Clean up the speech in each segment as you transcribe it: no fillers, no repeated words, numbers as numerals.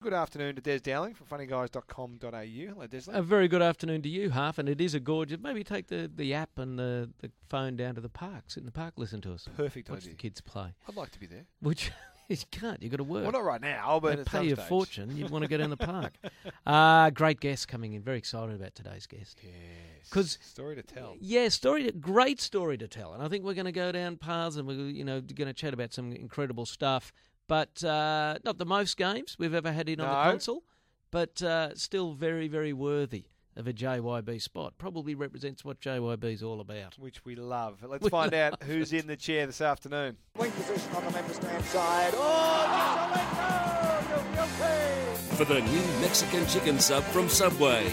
good afternoon to Des Dowling from funnyguys.com.au. Hello, Des. A very good afternoon to you, Half, and it is a gorgeous... Maybe take the app and the phone down to the park. Sit in the park, listen to us. Perfect Watch idea. the kids play. I'd like to be there. Which you can't. You've got to work. Well, not right now, but They at pay some you a stage. fortune. You'd want to go down the park. Great guest coming in. Very excited about today's guest. Yes. 'Cause- story to tell. Yeah, great story to tell. And I think we're going to go down paths and we're going to chat about some incredible stuff. But not the most games we've ever had in on the console, but still very, very worthy of a JYB spot. Probably represents what JYB's all about. Which we love. Let's find out who's in the chair this afternoon. Wing position on the member stand side. Oh, For the new Mexican chicken sub from Subway.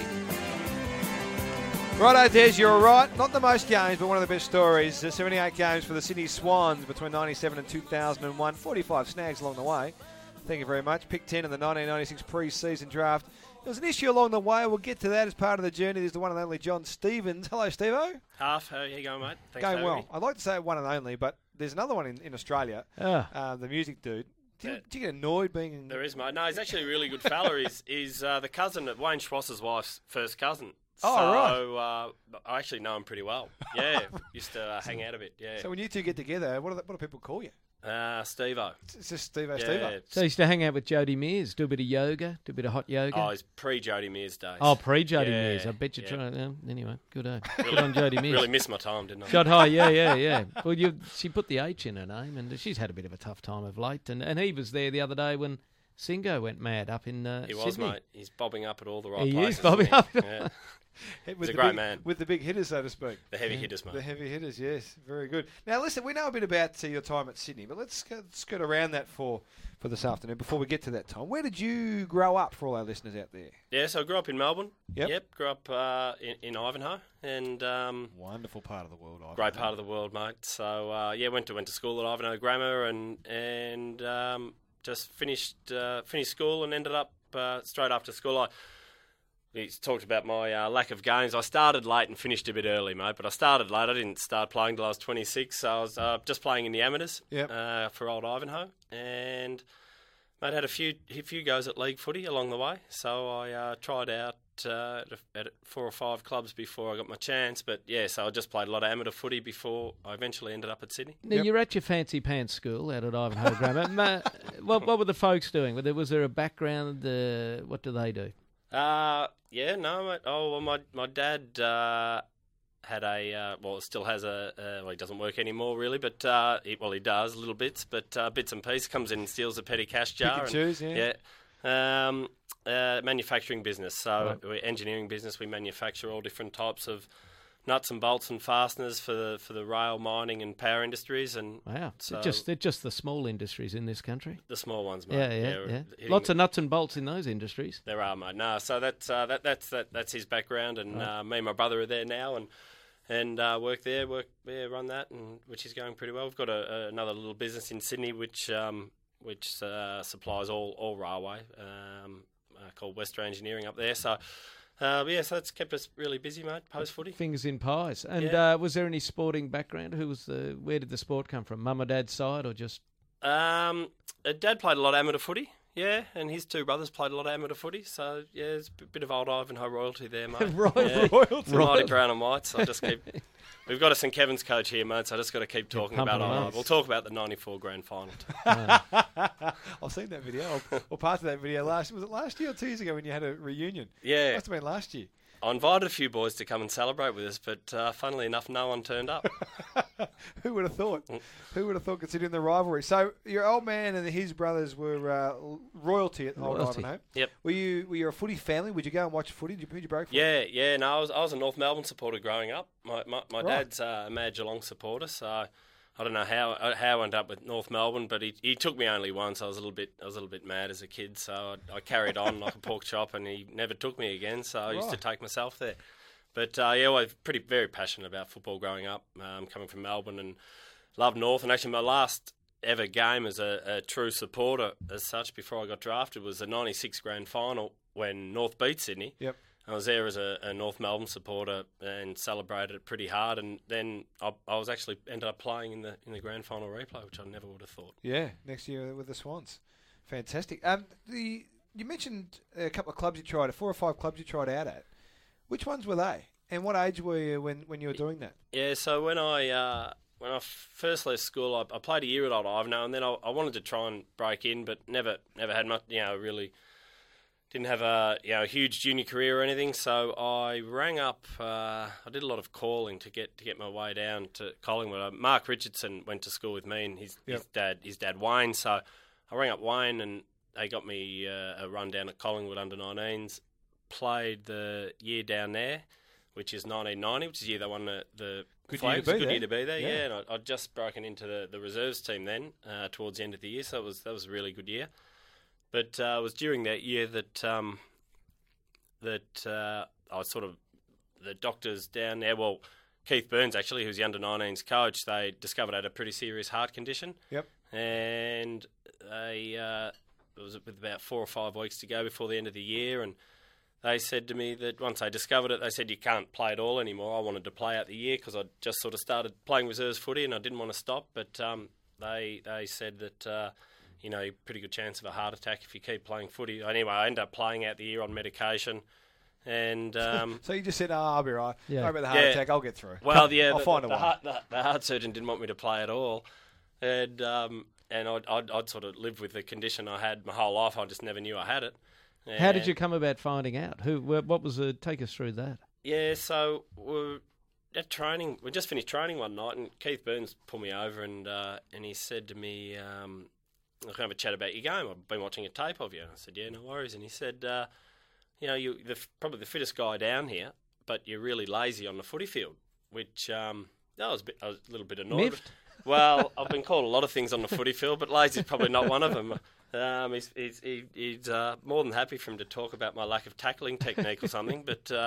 Righto, Des, you're right. Not the most games, but one of the best stories. 78 games for the Sydney Swans between 97 and 2001. 45 snags along the way. Thank you very much. Pick 10 in the 1996 pre-season draft. There was an issue along the way. We'll get to that as part of the journey. There's the one and only John Stevens. Hello, Steve-O. Half, how you going, mate? Thanks Going for well. having me. I'd like to say one and only, but there's another one in Australia. The music dude. Do you get annoyed being in... There is, mate. No, he's actually a really good fella. He's the cousin of Wayne Schwass's wife's first cousin. Oh, right. So I actually know him pretty well. Yeah, used to hang out a bit. Yeah. So when you two get together, what do people call you? Steve-O. It's just Steve-O, Yeah. Steve-O. So I used to hang out with Jody Mears, do a bit of yoga, do a bit of hot yoga. Oh, he's pre-Jody Mears days. Oh, pre-Jody Yeah, Mears. I bet you yeah. tried. Anyway, good on Jody Mears. Really missed my time, didn't I? Shot high, yeah. Well, she put the H in her name, and she's had a bit of a tough time of late. And he was there the other day when Singo went mad up in He was, Sydney. mate. He's bobbing up at all the right He places. is bobbing isn't he? up. Yeah. With a the great big, man. With the big hitters, so to speak. The heavy hitters, mate. The heavy hitters, yes. Very good. Now, listen, we know a bit about your time at Sydney, but let's skirt around that for this afternoon before we get to that time. Where did you grow up for all our listeners out there? Yeah, so I grew up in Melbourne. Yep. Grew up in Ivanhoe, and Wonderful part of the world, Ivanhoe. great part of the world, mate. So went to school at Ivanhoe Grammar, and just finished school and ended up straight after school. We talked about my lack of games. I started late and finished a bit early, mate. But I started late. I didn't start playing till I was 26. So I was just playing in the amateurs for old Ivanhoe, and mate had a few goes at league footy along the way. So I tried out at 4 or 5 clubs before I got my chance. But yeah, so I just played a lot of amateur footy before I eventually ended up at Sydney. Now, you're at your fancy pants school out at Ivanhoe Grammar. What were the folks doing? Was there a background? What do they do? Mate. Oh, well, my dad had still has he doesn't work anymore really, but he does little bits, but bits and pieces. Comes in and steals a petty cash jar. Pick and choose, yeah. Manufacturing business, so we're engineering business. We manufacture all different types of nuts and bolts and fasteners for the rail, mining and power industries. And wow, so they're just the small industries in this country. The small ones, mate. Yeah. Lots of nuts and bolts in those industries. There are, mate. No, so that's his background, and me and my brother are there now, and work there, run that, and which is going pretty well. We've got another little business in Sydney which supplies all railway, called Western Engineering up there. So. So that's kept us really busy, mate, post-footy. Fingers in pies. And was there any sporting background? Where did the sport come from? Mum or dad's side, or just... Dad played a lot of amateur footy, yeah, and his 2 brothers played a lot of amateur footy, so, yeah, there's a bit of old Ivanhoe royalty there, mate. Royalty. Mighty brown and white, so I just keep... We've got a St Kevin's coach here, mate, so I just got to keep talking about it. We'll talk about the 94 grand final. I've seen that video, or part of that video was it last year or 2 years ago when you had a reunion? Yeah. Must have been last year. I invited a few boys to come and celebrate with us, but funnily enough, no one turned up. Who would have thought? Who would have thought, considering the rivalry? So your old man and his brothers were royalty at Old Ivanhoe. Yep. Were you a footy family? Would you go and watch footy? Who'd you break for? Yeah. No, I was a North Melbourne supporter growing up. My Right. dad's a Mad Geelong supporter, so I don't know how I went up with North Melbourne, but he took me only once. I was a little bit mad as a kid, so I carried on like a pork chop, and he never took me again. So I used to take myself there. But I was very passionate about football growing up, coming from Melbourne, and loved North. And actually, my last ever game as a true supporter, as such, before I got drafted, was the '96 grand final when North beat Sydney. Yep. I was there as a North Melbourne supporter and celebrated it pretty hard, and then I was actually ended up playing in the grand final replay, which I never would have thought. Yeah, next year with the Swans. Fantastic. you mentioned a couple of clubs you tried, 4 or 5 clubs you tried out at. Which ones were they? And what age were you when you were doing that? Yeah, so when I first left school, I played a year at Old Ivanhoe, and then I wanted to try and break in, but never had much, really didn't have a huge junior career or anything. So I rang up. I did a lot of calling to get my way down to Collingwood. Mark Richardson went to school with me, and his dad Wayne. So I rang up Wayne, and they got me a run down at Collingwood under 19s. Played the year down there, which is 1990, which is the year they won the Good flags. year to be Good there. year to be there, Yeah. And I'd just broken into the reserves team then towards the end of the year, so that was a really good year. But it was during that year that I was sort of the doctors down there. Well, Keith Burns actually, who's the under 19s coach, they discovered I had a pretty serious heart condition. Yep. And it was with about 4 or 5 weeks to go before the end of the year, and they said to me that once they discovered it, they said, you can't play at all anymore. I wanted to play out the year because I'd just sort of started playing reserves footy and I didn't want to stop. But they said that, pretty good chance of a heart attack if you keep playing footy. Anyway, I ended up playing out the year on medication. And So you just said, I'll be right. Yeah. Sorry about the heart attack. I'll get through. Well, yeah, I'll find a way. the heart surgeon didn't want me to play at all. And I'd sort of lived with the condition I had my whole life. I just never knew I had it. How did you come about finding out? What was take us through that? Yeah, so we're at training. We just finished training one night, and Keith Burns pulled me over and he said to me, "I'll have a chat about your game. I've been watching a tape of you." And I said, "Yeah, no worries." And he said, "You're probably the fittest guy down here, but you're really lazy on the footy field," which I was a little bit annoyed. Miffed? Well, I've been called a lot of things on the footy field, but lazy is probably not one of them. He's more than happy for him to talk about my lack of tackling technique or something,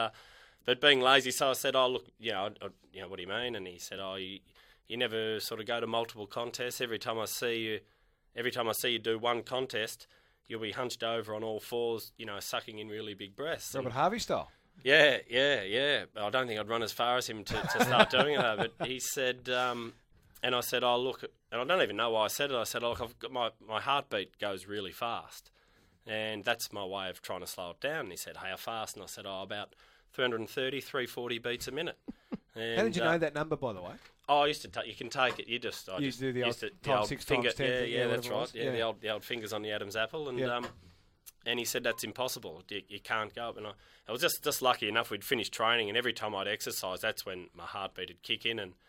but being lazy. So I said, "Oh, look, what do you mean?" And he said, "Oh, you never sort of go to multiple contests. Every time I see you do one contest, you'll be hunched over on all fours, sucking in really big breaths." Robert Harvey style. Yeah. I don't think I'd run as far as him to start doing it, though. But he said, and I said, "Oh, look," and I don't even know why I said it. I said, "Oh, look, I've got my heartbeat goes really fast, and that's my way of trying to slow it down." And he said, "Hey, how fast?" And I said, "Oh, about 330, 340 beats a minute." And, How did you know that number, by the way? Oh, I used to you can take it. You just do the used old to- times 6 finger, times 10 thing, yeah, that's whatever it right. was. Yeah, the old fingers on the Adam's apple, and Yeah. and he said that's impossible. You can't go up. And I was just lucky enough. We'd finished training, and every time I'd exercise, that's when my heartbeat would kick in. And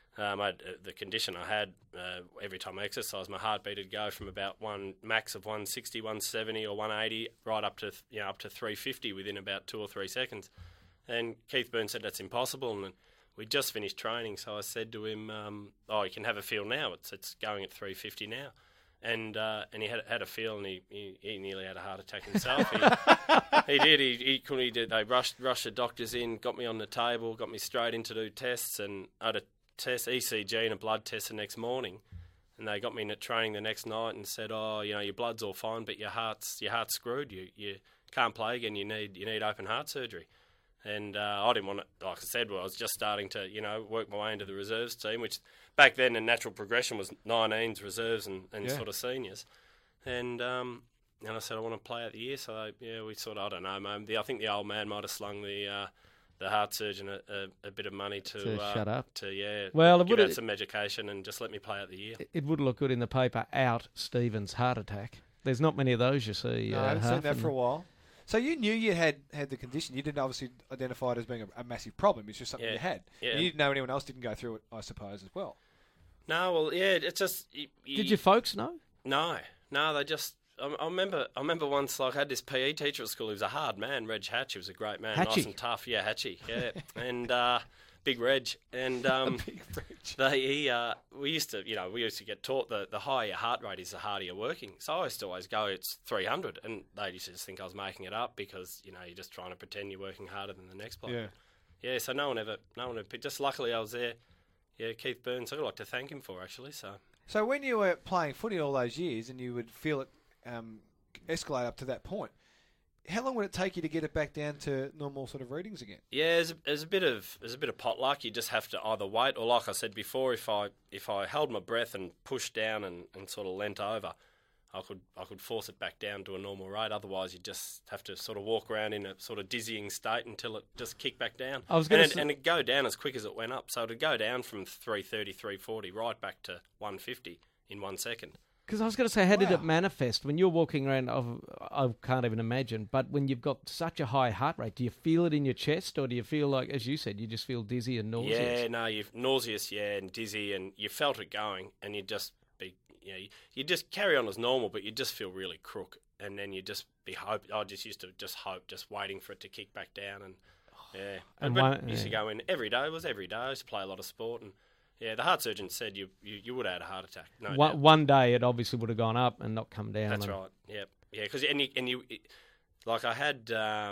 the condition I had, every time I exercised, my heartbeat would go from about one max of 160, 170, or 180, right up to 350 within about 2 or 3 seconds. And Keith Burns said that's impossible, and we just finished training, so I said to him, "Oh, you can have a feel now. It's going at 350 now." And he had a feel, and he nearly had a heart attack himself. He did. He couldn't. He did. They rushed the doctors in, got me on the table, got me straight in to do tests, and I had a test, ECG, and a blood test the next morning. And they got me in at training the next night and said, "Oh, your blood's all fine, but your heart's screwed. You can't play again. You need open heart surgery." And I didn't want it. Like I said, I was just starting to, work my way into the reserves team, which back then the natural progression was 19s, reserves, and sort of seniors. And I said I want to play out the year. So we sort of, I don't know, man. I think the old man might have slung the heart surgeon a bit of money to shut up. Well, give out some medication and just let me play out the year. It would look good in the paper. Out Stevens heart attack. There's not many of those you see. No, I haven't seen that for a while. So you knew you had the condition. You didn't obviously identify it as being a massive problem. It's just something you had. Yeah. And you didn't know anyone else didn't go through it, I suppose, as well. No, well, yeah, it's just... Did your folks know? No, they just... I remember once, I had this PE teacher at school. He was a hard man, Reg Hatch. He was a great man, Hatchie. nice and tough. Yeah, Hatchie, yeah. And big Reg. And Big Reg. we used to get taught the higher your heart rate is, the harder you're working. So I used to always go, it's 300. And they used to just think I was making it up because, you're just trying to pretend you're working harder than the next bloke. Yeah. Yeah, so no one ever picked. Just luckily I was there. Yeah, Keith Burns, I'd like to thank him for, actually. So when you were playing footy all those years and you would feel it escalate up to that point, how long would it take you to get it back down to normal sort of readings again? Yeah, there's a bit of potluck. You just have to either wait, or like I said before, if I held my breath and pushed down and sort of leant over, I could force it back down to a normal rate. Otherwise, you just have to sort of walk around in a sort of dizzying state until it just kicked back down. And it'd go down as quick as it went up. So it'd go down from 330, 340 right back to 150 in 1 second. Because I was going to say, how did it manifest when you're walking around? I can't even imagine. But when you've got such a high heart rate, do you feel it in your chest, or do you feel like, as you said, you just feel dizzy and nauseous? Yeah, no, you're nauseous, and dizzy, and you felt it going, and you just carry on as normal, but you just feel really crook, and then you just be hope. I just used to just hope, just waiting for it to kick back down, and but used to go in every day. It was every day. I used to play a lot of sport, and the heart surgeon said you would have had a heart attack. No doubt. One day it obviously would have gone up and not come down. That's right. Yeah, because like I had.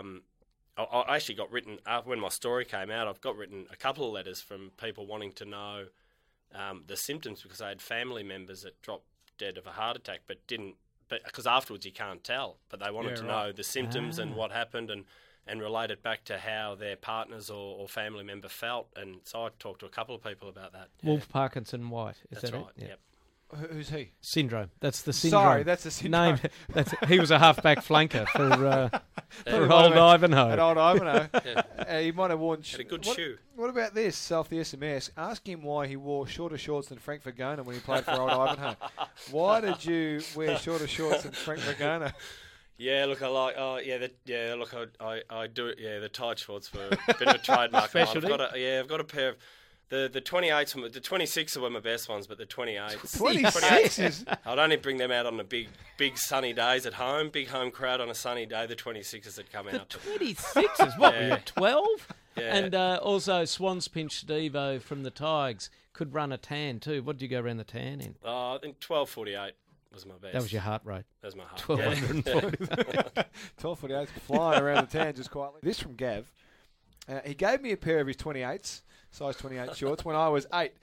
I actually got written when my story came out. I've got written a couple of letters from people wanting to know the symptoms, because I had family members that dropped dead of a heart attack, but didn't. But because afterwards you can't tell, but they wanted to know the symptoms and what happened, and relate it back to how their partners or family member felt. And so I talked to a couple of people about that. Wolff Parkinson White. That's right. Yep. Who's he? Syndrome. That's the syndrome. Sorry, that's the syndrome. He was a halfback flanker for old Ivanhoe. At old Ivanhoe. He might have worn... Had a good shoe. What about this off the SMS? Ask him why he wore shorter shorts than Frank Vergona when he played for old Ivanhoe. Why did you wear shorter shorts than Frank Vergona? Yeah, look, I like. Look, I do it. Yeah, the tight shorts were a bit of a trademark. Specialty. I've got a pair of the 28s. The 26s were my best ones, but the 28s. 26s. I'd only bring them out on the big sunny days at home. Big home crowd on a sunny day. The 26s would come out. The 26s. What were you, 12? Yeah. And also Swans Pinch Stevo from the Tigers could run a tan too. What did you go around the tan in? I think 12:48. Was my best. That was your heart rate. That was my heart. 1240. 12:48 flying around the tan just quietly. This from Gav. He gave me a pair of his 28s, size 28 shorts, when I was 8.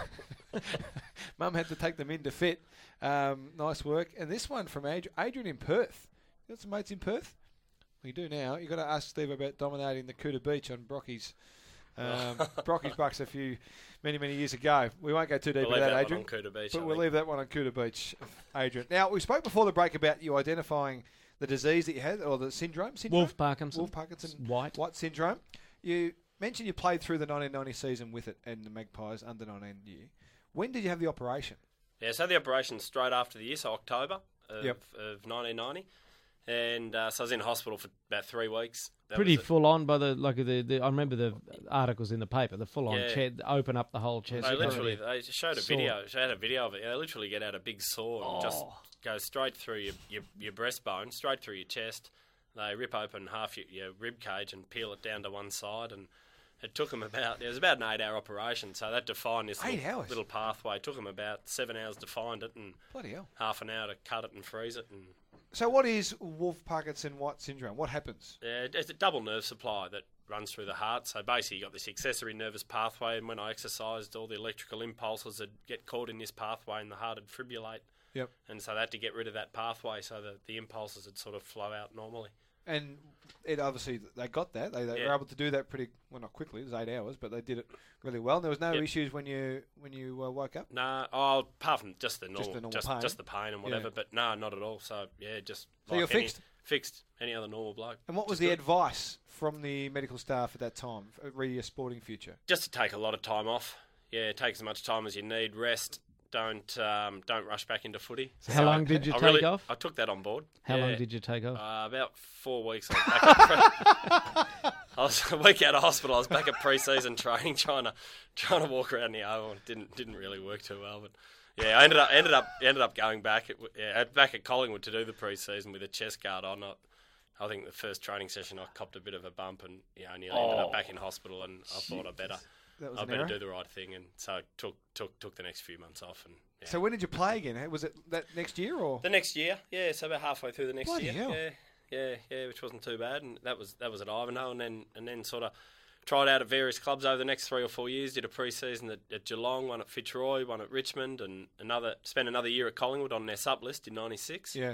Mum had to take them in to fit. Nice work. And this one from Adrian in Perth. You got some mates in Perth? Well, you do now. You've got to ask Steve about dominating the Kuta Beach on Brocky's. Brocky's Bucks many years ago. We won't go too deep into that, Adrian. But we'll leave that one on Kuta Beach, Adrian. Now, we spoke before the break about you identifying the disease that you had, or the syndrome. Wolff Parkinson White syndrome. You mentioned you played through the 1990 season with it and the Magpies under 19 year. When did you have the operation? Yeah, so the operation straight after the year, so October of 1990. And so I was in hospital for about 3 weeks. Pretty full on by the I remember the articles in the paper. The full on chest, open up the whole chest. They showed a video. Showed a video of it. They literally get out a big saw and just go straight through your breastbone, straight through your chest. They rip open half your rib cage and peel it down to one side. And it took them it was about an 8-hour operation. So that defined this little pathway. It took them about 7 hours to find it, and bloody hell, half an hour to cut it and freeze it. And so what is Wolff Parkinson White syndrome? What happens? It's a double nerve supply that runs through the heart. So basically you got this accessory nervous pathway, and when I exercised, all the electrical impulses would get caught in this pathway and the heart would fibrillate. Yep. And so they had to get rid of that pathway so that the impulses would sort of flow out normally. And it obviously, they got that. They were able to do that not quickly. It was 8 hours, but they did it really well. And there was no issues when you woke up? No, apart from just the normal pain. Just the pain and whatever. Yeah. But no, not at all. So, just... So you're fixed? Fixed. Any other normal bloke. And what was the advice from the medical staff at that time, re your sporting future? Just to take a lot of time off. Yeah, take as much time as you need. Rest. Don't rush back into footy. So how long did you take off? I took that on board. How long did you take off? About 4 weeks. I was a week out of hospital. I was back at pre-season training, trying to walk around the oval. Didn't really work too well, but yeah, I ended up going back back at Collingwood to do the pre-season with a chest guard on. I think the first training session I copped a bit of a bump and nearly ended up back in hospital. And I thought I better do the right thing, and so took the next few months off. And so when did you play again? Was it that next year or the next year? Yeah, so about halfway through the next Bloody year. Hell. Yeah, which wasn't too bad, and that was at Ivanhoe, and then sort of tried out at various clubs over the next 3 or 4 years. Did a pre-season at Geelong, one at Fitzroy, one at Richmond, and spent another year at Collingwood on their sup list in '96. Yeah,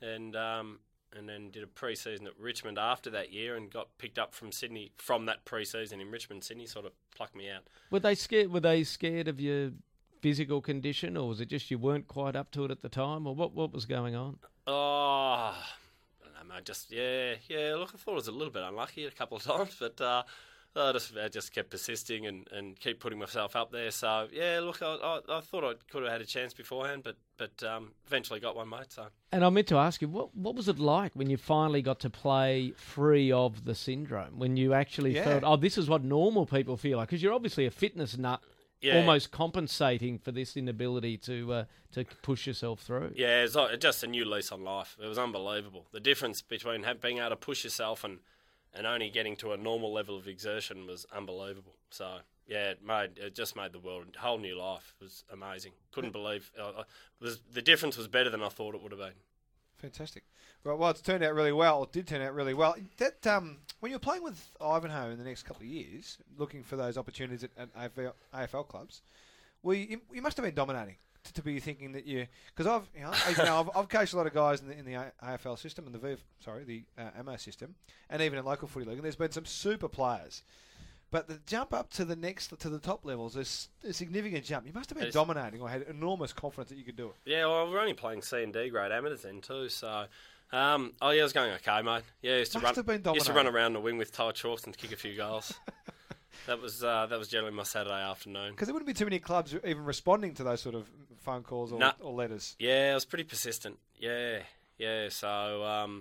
and then did a pre-season at Richmond after that year and got picked up from Sydney from that pre-season in Richmond. Sydney sort of plucked me out. Were they scared? Were they scared of you physical condition, or was it just you weren't quite up to it at the time, or what was going on? Oh, I don't know, mate. Just Look, I thought I was a little bit unlucky a couple of times, but I just kept persisting and keep putting myself up there. So look, I thought I could have had a chance beforehand, but eventually got one, mate. So. And I meant to ask you, what was it like when you finally got to play free of the syndrome? When you actually felt, oh, this is what normal people feel like? Because you're obviously a fitness nut. Yeah. Almost compensating for this inability to push yourself through. Yeah, it's like just a new lease on life. It was unbelievable. The difference between being able to push yourself and only getting to a normal level of exertion was unbelievable. So, yeah, it just made the world a whole new life. It was amazing. Couldn't believe the difference was better than I thought it would have been. Fantastic. Well, it's turned out really well. It did turn out really well. That when you're playing with Ivanhoe in the next couple of years, looking for those opportunities at AFL clubs, you must have been dominating to be thinking that because I've coached a lot of guys in the AFL system and the AMO system, and even in local footy league, and there's been some super players. But the jump up to the top levels is a significant jump. You must have been dominating or had enormous confidence that you could do it. Yeah, well, we're only playing C and D grade amateurs then too, so... I was going okay, mate. Yeah, used to run around the wing with tight shorts and kick a few goals. That was generally my Saturday afternoon. Because there wouldn't be too many clubs even responding to those sort of phone calls or letters. Yeah, I was pretty persistent. Yeah. So,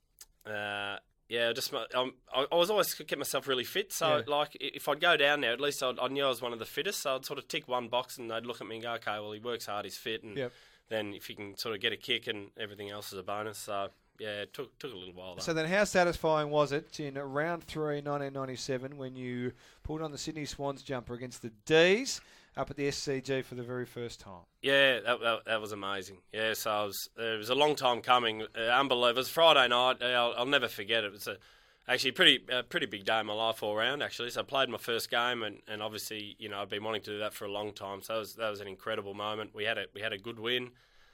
I was always kept myself really fit. So, like, if I'd go down there, at least I knew I was one of the fittest. So I'd sort of tick one box, and they'd look at me and go, "Okay, well, he works hard, he's fit." And then if you can sort of get a kick, and everything else is a bonus. So. Yeah, it took a little while, though. So then how satisfying was it in round 3, 1997, when you pulled on the Sydney Swans jumper against the D's up at the SCG for the very first time? Yeah, that was amazing. Yeah, so it was a long time coming. Unbelievable. It was Friday night. I'll never forget it. It was actually a pretty big day in my life all round, actually. So I played my first game, and obviously, I'd been wanting to do that for a long time. So that was an incredible moment. We had a good win.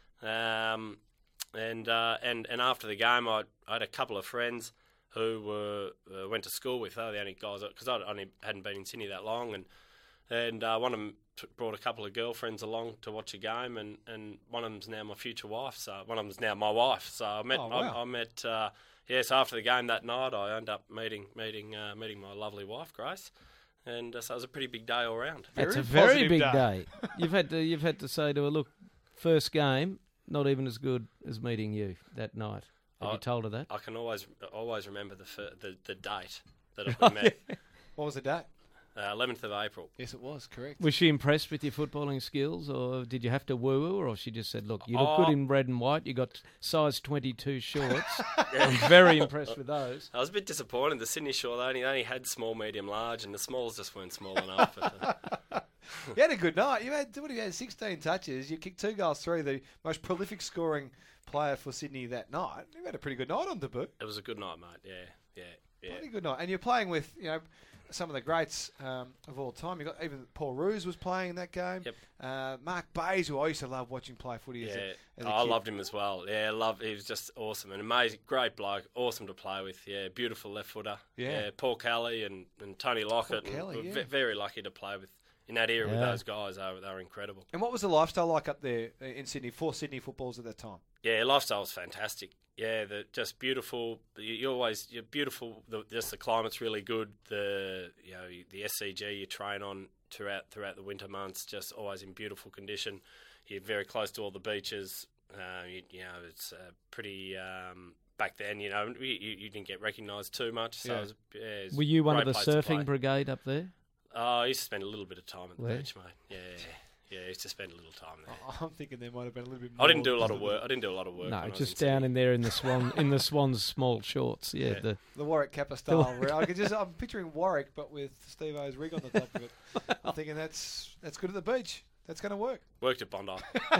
And after the game, I had a couple of friends who went to school with. They were the only guys, because I hadn't been in Sydney that long, and one of them brought a couple of girlfriends along to watch a game, and one of them's now my future wife. So one of them's now my wife. So I met. So after the game that night, I ended up meeting my lovely wife, Grace. And so it was a pretty big day all round. It's a very big day. You've had to say to her, look, first game. Not even as good as meeting you that night. Have you told her that? I can always remember the date that we met. What was the date? 11th of April. Yes, it was, correct. Was she impressed with your footballing skills, or did you have to woo-woo, or she just said, look, you look good in red and white, you got size 22 shorts. I'm very impressed with those. I was a bit disappointed. The Sydney short, they only had small, medium, large, and the smalls just weren't small enough. You had a good night. You had 16 touches. You kicked 2 goals, 3. The most prolific scoring player for Sydney that night. You had a pretty good night on debut. It was a good night, mate. Yeah. Pretty good night. And you're playing with some of the greats of all time. You got even Paul Roos was playing in that game. Yep. Mark Bayes, who I used to love watching play footy as a kid. I loved him as well. Yeah, he was just awesome. An amazing, great bloke. Awesome to play with. Yeah, beautiful left footer. Yeah. Paul Kelly and Tony Lockett. Very lucky to play with. In that era with those guys, they were incredible. And what was the lifestyle like up there in Sydney for Sydney footballers at that time? Yeah, lifestyle was fantastic. Yeah, just beautiful. You're beautiful. Just the climate's really good. The SCG you train on throughout the winter months, just always in beautiful condition. You're very close to all the beaches. It's pretty. Back then, you didn't get recognised too much. So it was were you one of the surfing brigade up there? I used to spend a little bit of time at the beach, mate. Yeah, I used to spend a little time there. I'm thinking there might have been a little bit more. I didn't do a lot of work. No, just down in there in the Swans small shorts. Yeah, the Warwick Kappa style. I'm picturing Warwick, but with Steve O's rig on the top of it. I'm thinking that's good at the beach. That's going to work. Worked at Bondi.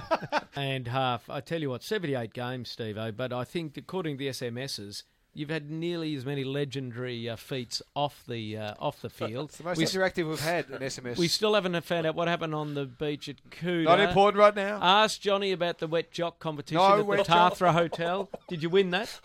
And half. I tell you what, 78 games, Steve-O, but I think according to the SMSs, you've had nearly as many legendary feats off the field. It's the most interactive we've had in SMS. We still haven't found out what happened on the beach at Coodah. Not important right now. Ask Johnny about the wet jock competition at the Tathra Hotel. Did you win that?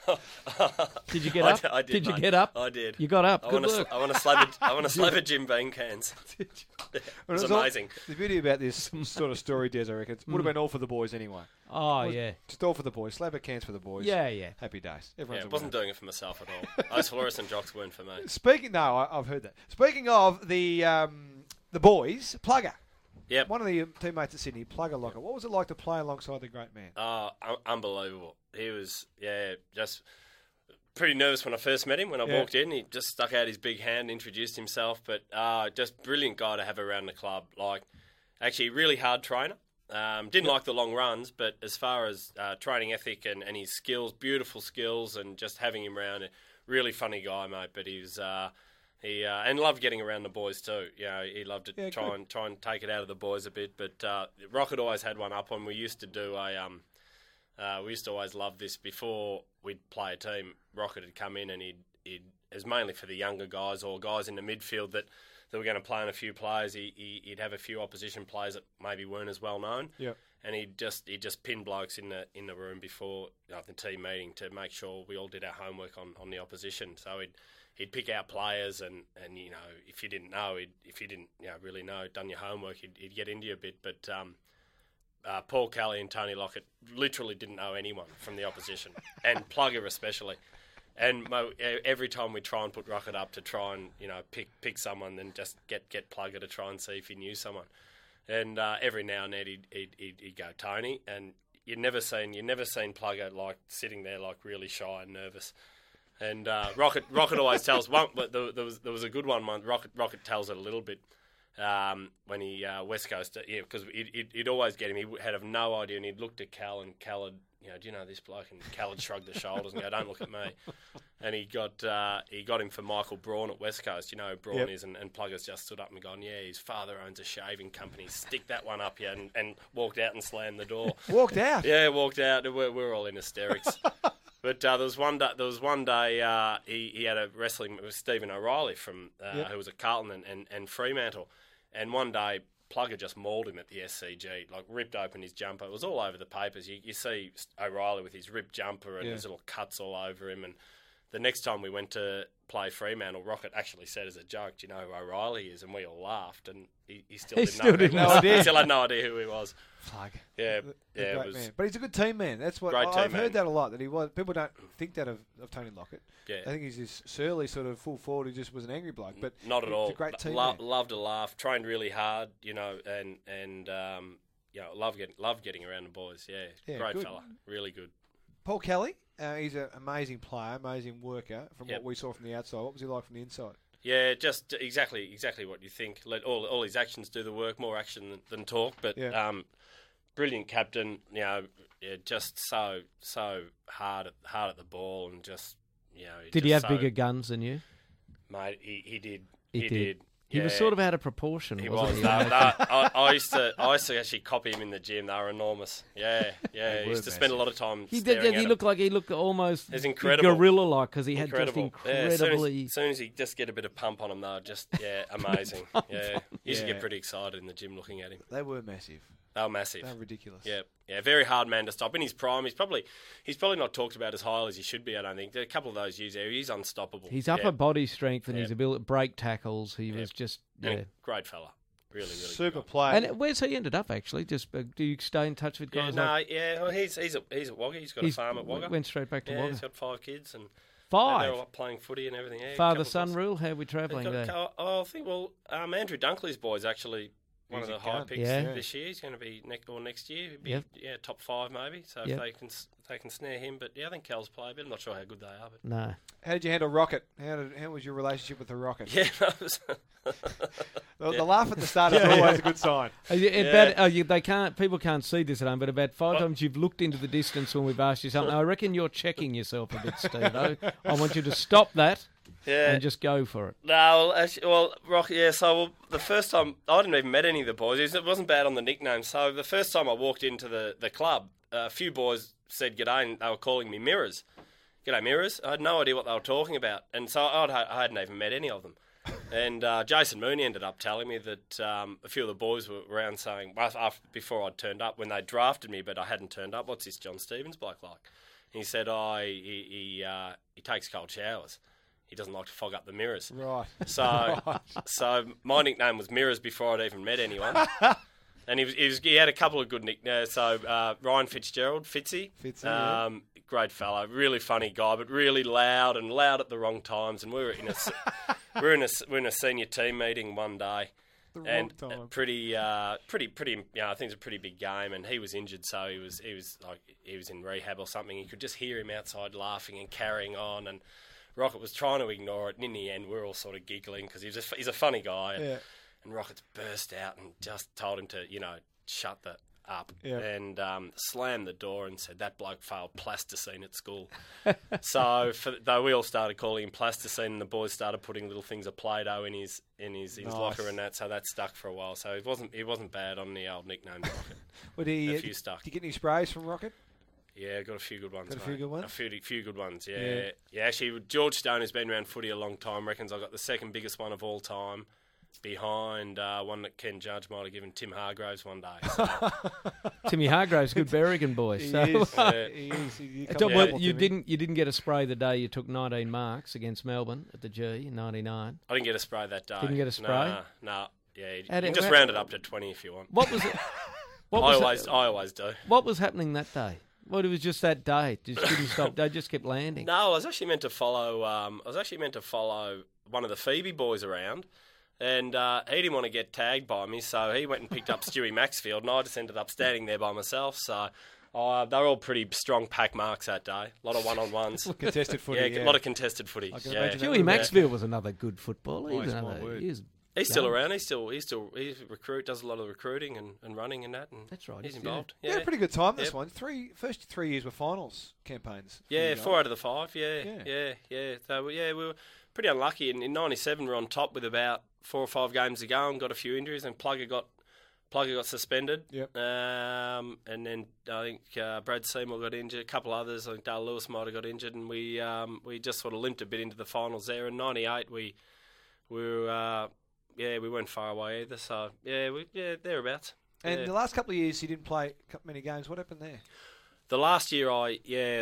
Did you get up? I did. Did you get up? I did. You got up. Good work. I want to slab a Jim Beam cans. But was it's all- amazing. the beauty about this sort of story, Des, I reckon, it would have been all for the boys anyway. Oh, yeah. Just all for the boys. Slab of cans for the boys. Yeah. Happy days. Yeah, Everyone's a wasn't winner. doing it for myself at all. Those fluorescent jocks weren't for me. I've heard that. Speaking of the boys, Plugger. Yep. One of the teammates at Sydney, Plugger Lockett. What was it like to play alongside the great man? Unbelievable. He was, just pretty nervous when I first met him. When I walked in, he just stuck out his big hand, introduced himself. But just brilliant guy to have around the club. Like, actually, really hard trainer. Didn't like the long runs, but as far as training ethic and his skills, beautiful skills, and just having him around, a really funny guy, mate. But he was... and loved getting around the boys too. You know, he loved to try and take it out of the boys a bit. But Rocket always had one up on. We used to do we used to always love this before we'd play a team. Rocket would come in and he'd it was mainly for the younger guys or guys in the midfield that were going to play on a few players. He'd have a few opposition players that maybe weren't as well known. Yep. And he'd just pin blokes in the room before the team meeting to make sure we all did our homework on the opposition. So he'd pick out players and if you didn't know, if you didn't really know, done your homework, he'd get into you a bit. But Paul Kelly and Tony Lockett literally didn't know anyone from the opposition, and Plugger especially. And every time we try and put Rocket up to try and pick someone, then just get Plugger to try and see if he knew someone. And every now and then he'd go Tony, and you'd never seen Plugger like sitting there like really shy and nervous. And Rocket always tells one, but there was a good one. Rocket tells it a little bit when he West Coast, because he'd always get him. He had no idea, and he'd looked at Cal, and Cal had, do you know this bloke? And Cal had shrugged the shoulders and go, don't look at me. And he got him for Michael Braun at West Coast. You know who Braun is, and Plugger's just stood up and gone, yeah, his father owns a shaving company. Stick that one up here, and walked out and slammed the door. Walked out? Yeah, walked out. We're all in hysterics. But there was one day he had a wrestling with Stephen O'Reilly from who was at Carlton and Fremantle, and one day Plugger just mauled him at the SCG, like ripped open his jumper. It was all over the papers. You see O'Reilly with his ripped jumper and his little cuts all over him. And the next time we went to play Fremantle, Rocket actually said as a joke, "Do you know who O'Reilly is?" And we all laughed, and he still didn't know. He still had no idea who he was. Plug. Yeah, Great man. But he's a good team man. That's what I've heard that a lot. That he was. People don't think that of Tony Lockett. Yeah. I think he's this surly sort of full forward who just was an angry bloke. But not at all. He's a great team man. Loved to laugh. Trained really hard. And love getting around the boys. Yeah, great good. fella. Really good. Paul Kelly. He's an amazing player, amazing worker. From what we saw from the outside, what was he like from the inside? Yeah, just exactly what you think. Let all his actions do the work. More action than talk. But brilliant captain. Just so hard at the ball, and just Did he have bigger guns than you, mate? He did. He did. He Yeah. was sort of out of proportion. He wasn't was. he? I used to actually copy him in the gym. They were enormous. Yeah. He used to spend a lot of time. He did. staring at He him. looked almost It's incredible. gorilla-like because he had just Incredible. incredibly. As soon as he just get a bit of pump on him, though, just amazing. Yeah, used to get pretty excited in the gym looking at him. They were massive. They were massive. They were ridiculous. Yeah, very hard man to stop. In his prime, he's probably not talked about as high as he should be. I don't think. A couple of those years there, he's unstoppable. His upper body strength and his ability to break tackles, he was just great fella. Really Super good. player. And where's he ended up actually? Just do you stay in touch with guys? Well, he's at Wagga. He's got a farm at Wagga. Went straight back to Wagga. He's got 5 kids and 5. they're all up playing footy and everything. Yeah, Father-son rule. How are we travelling there? I think Andrew Dunkley's boy's actually one of the high picks this year. He's going to be next year. He'd be, top 5 maybe. So if they can snare him, but I think Cal's play a bit. I'm not sure how good they are, but no. How did you handle Rocket? How was your relationship with the Rocket? Yeah, the laugh at the start is always a good sign. People can't see this at home, but about 5 times you've looked into the distance when we've asked you something. I reckon you're checking yourself a bit, Steve. I want you to stop that and just go for it. No, actually, Rocket. Yeah. So the first time I didn't even met any of the boys. It wasn't bad on the nickname. So the first time I walked into the club, a few boys said g'day, and they were calling me Mirrors. G'day, Mirrors. I had no idea what they were talking about, and so I hadn't even met any of them. And Jason Mooney ended up telling me that a few of the boys were around saying, before I'd turned up, when they drafted me, but I hadn't turned up, what's this John Stevens bloke like? And he said, he takes cold showers. he doesn't like to fog up the mirrors. Right. So my nickname was Mirrors before I'd even met anyone. And he had a couple of good nicknames. So Ryan Fitzgerald, Fitzy. Yeah. Great fellow, really funny guy, but really loud at the wrong times. And we were in a senior team meeting one day. Pretty, you know, I think it's a pretty big game, and he was injured, so he was in rehab or something. You could just hear him outside laughing and carrying on, and Rocket was trying to ignore it, and in the end, we were all sort of giggling because he's a funny guy, and Rockets burst out and just told him to, you know, shut the up and slammed the door and said that bloke failed plasticine at school. So though we all started calling him plasticine, and the boys started putting little things of Play-Doh in his locker and that, so that stuck for a while. So he wasn't bad on the old nickname Rocket. A few stuck. Did you get any sprays from Rocket? Yeah, got a few good ones. A few good ones? A few good ones, yeah. Actually, George Stone has been around footy a long time. Reckons I got the second biggest one of all time, behind one that Ken Judge might have given Tim Hargraves one day. So. Timmy Hargraves, good Berrigan boy. He is. You didn't get a spray the day you took 19 marks against Melbourne at the G in '99. I didn't get a spray that day. Didn't get a spray? No. Yeah, you can just round it up to 20 if you want. What was it? I always do. What was happening that day? Well, it was just that day. Just didn't stop. They just kept landing. No, I was actually meant to follow. One of the Phoebe boys around. And he didn't want to get tagged by me, so he went and picked up Stewie Maxfield, and I just ended up standing there by myself. So they were all pretty strong pack marks that day. A lot of one-on-ones. Contested footy, yeah. A lot of contested footy. Stewie Maxfield was another good footballer. He's still around. He does a lot of recruiting and running and that. And that's right. He's involved. Yeah, pretty good time this one. First 3 years were finals campaigns. Yeah, 4 out of the 5. Yeah. So we were pretty unlucky. In '97, we were on top with about 4 or 5 games to go and got a few injuries, and Plugger got suspended. Yep. And then I think Brad Seymour got injured. A couple others, I think Dale Lewis might have got injured, and we just sort of limped a bit into the finals there. In '98, we weren't far away either. So thereabouts. And the last couple of years, you didn't play many games. What happened there? The last year I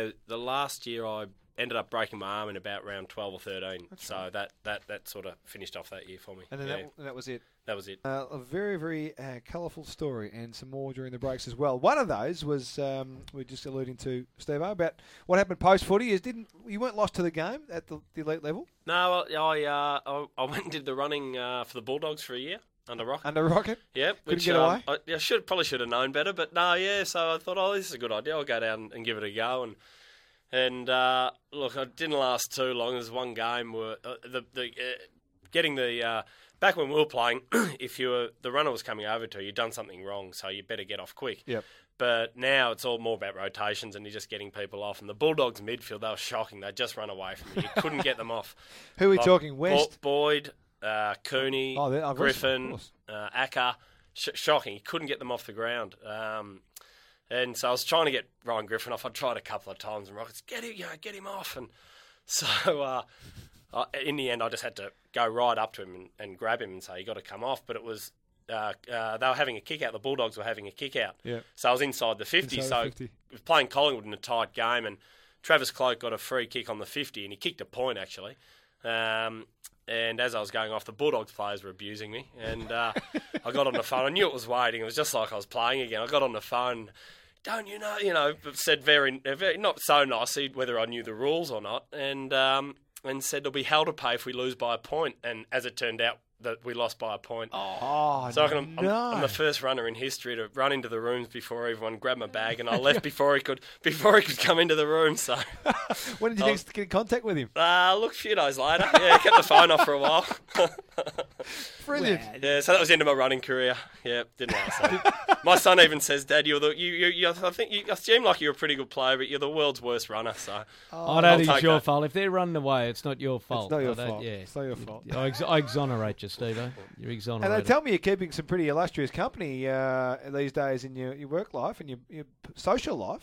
ended up breaking my arm in about round 12 or 13. That's right. That sort of finished off that year for me. And then that was it. That was it. A very, very colourful story, and some more during the breaks as well. One of those was we were just alluding to, Steve-O, about what happened post-footy. You weren't lost to the game at the elite level? No, I went and did the running for the Bulldogs for a year. Under Rocket? Yep. Couldn't get away? I probably should have known better, but no, yeah. So I thought, this is a good idea. I'll go down and give it a go. And look, it didn't last too long. There's one game where back when we were playing, if the runner was coming over to you, you'd done something wrong, so you better get off quick. Yep. But now it's all more about rotations, and you're just getting people off. And the Bulldogs midfield, they were shocking. They just run away from you. You couldn't get them off. Who are we talking? West? Boyd, Cooney, Griffin, Acker. Shocking. You couldn't get them off the ground. And so I was trying to get Ryan Griffin off. I tried a couple of times, and Rockets, get him off. And so in the end, I just had to go right up to him and grab him and say, you got to come off. But it was they were having a kick out. The Bulldogs were having a kick out. Yeah. So I was inside the 50. We were playing Collingwood in a tight game, and Travis Cloak got a free kick on the 50, and he kicked a point actually. And as I was going off, the Bulldogs players were abusing me, and I got on the phone. I knew it was waiting. It was just like I was playing again. I got on the phone. Don't you know? Said very, very not so nicely whether I knew the rules or not, and said there'll be hell to pay if we lose by a point. And as it turned out, that we lost by a point. So I'm the first runner in history to run into the rooms before everyone grabbed my bag, and I left before he could come into the room. So when did you next get in contact with him? Look, a few days later. Yeah, kept the phone off for a while. Brilliant. Yeah, so that was the end of my running career. Yeah, didn't last. My son even says, "Dad, I think you seem like you're a pretty good player, but you're the world's worst runner." So I don't think it's your fault. If they're running away, it's not your fault. It's not your fault. Yeah, it's not your fault. I exonerate you, Steve-O. You're exonerated. And they tell me you're keeping some pretty illustrious company these days in your work life and your social life.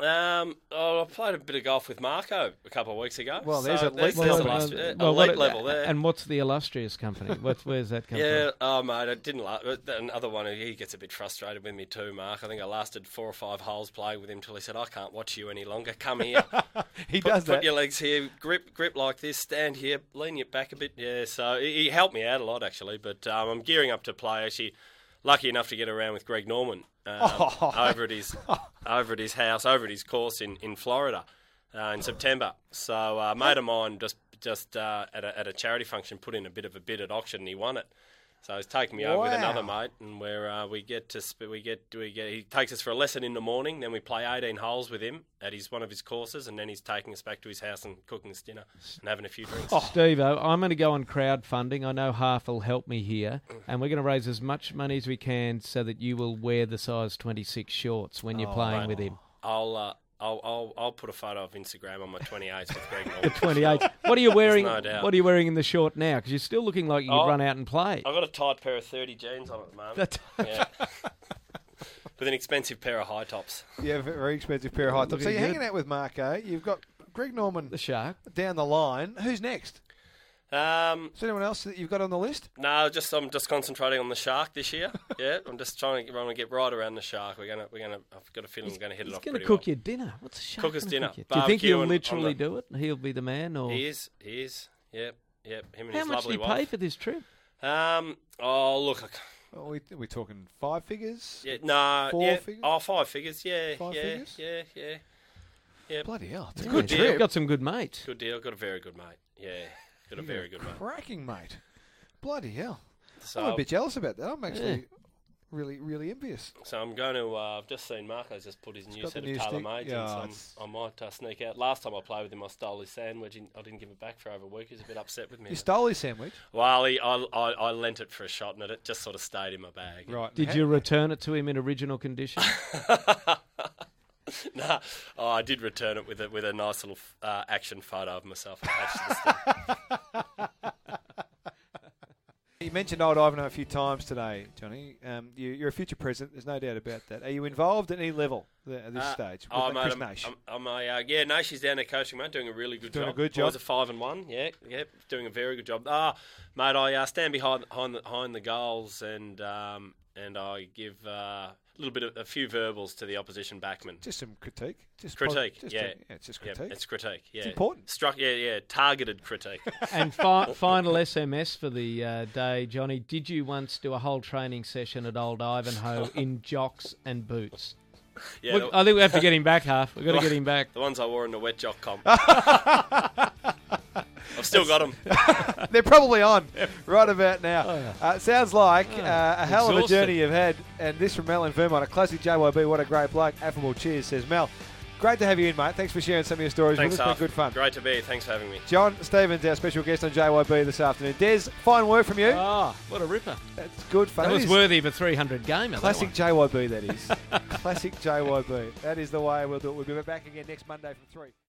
I played a bit of golf with Marco a couple of weeks ago. Well, there's at there's least elite level there. And what's the illustrious company? Where's that company? Yeah, oh mate, I didn't like another one. He gets a bit frustrated with me too, Mark. I think I lasted 4 or 5 holes playing with him till he said, "I can't watch you any longer. Come here." does that. Put your legs here, grip like this, stand here, lean your back a bit. Yeah, so he helped me out a lot actually. But I'm gearing up to play. Actually, lucky enough to get around with Greg Norman over at his house, over at his course in Florida in September. So a mate of mine just at a charity function put in a bit of a bid at auction and he won it. So he's taking me over with another mate, and he takes us for a lesson in the morning. Then we play 18 holes with him at one of his courses, and then he's taking us back to his house and cooking us dinner and having a few drinks. Steve-o, I'm going to go on crowdfunding. I know Half will help me here, and we're going to raise as much money as we can so that you will wear the size 26 shorts when you're playing with him. I'll put a photo of Instagram on my 28s with Greg Norman. The 28. What are you wearing? No doubt. What are you wearing in the short now? Because you're still looking like you could run out and play. I've got a tight pair of 30 jeans on at the moment. Yeah. With an expensive pair of high tops. Yeah, very expensive pair of high tops. So you're hanging out with Marco. You've got Greg Norman, the Shark, down the line. Who's next? Is there anyone else that you've got on the list? No, I'm just concentrating on the Shark this year. Yeah, I'm just trying to get right around the Shark. I've got a feeling we're going to hit it off pretty well. He's going to cook your dinner. What's the Shark? Cook us dinner. Do you think he'll literally do it? He'll be the man, or he is. Yep. Him and how his much lovely do you pay for this trip? Look. We're talking 5 figures? Yeah, no. 4 figures? Oh, 5 figures. Yeah. 5 figures? Yeah. Bloody hell. It's a good trip. You've got some good mates. Good deal. Got a very good mate. Yeah. Got a very good mate. Cracking mate. Bloody hell. So, I'm a bit jealous about that. I'm actually really, really envious. So I'm going to. I've just seen Marco's just put his new set of new TaylorMades, stick. and so I might sneak out. Last time I played with him, I stole his sandwich. And I didn't give it back for over a week. He was a bit upset with me. You stole his sandwich? Well, I lent it for a shot, and it just sort of stayed in my bag. Right. Did you return it to him in original condition? No, I did return it with a nice little action photo of myself attached to the stick. You mentioned old Ivanhoe a few times today, Johnny. You're a future president. There's no doubt about that. Are you involved at any level at this stage? Chris Nash? Nash is down there coaching, mate, doing a really good job. Doing a good job. Boys are 5-1. Yeah, doing a very good job. Mate, I stand behind the goals and I give a few verbals to the opposition backman. Just some critique. It's just critique. It's critique. Yeah, it's important. Targeted critique. And final SMS for the day, Johnny. Did you once do a whole training session at old Ivanhoe in jocks and boots? Yeah, I think we have to get him back, Half. We've got to get him back. The ones I wore in the wet jock comp. I've still got them. They're probably on right about now. It sounds like a hell of a journey you've had. And this from Mel in Vermont, a classic JYB. What a great bloke. Affable cheers, says Mel. Great to have you in, mate. Thanks for sharing some of your stories with us. It's been good fun. Great to be here. Thanks for having me. John Stevens, our special guest on JYB this afternoon. Des, fine work from you. Oh, what a ripper. That's good fun. That was worthy of a 300 gamer. Classic JYB, that is. Classic JYB. That is the way we'll do it. We'll be back again next Monday from 3.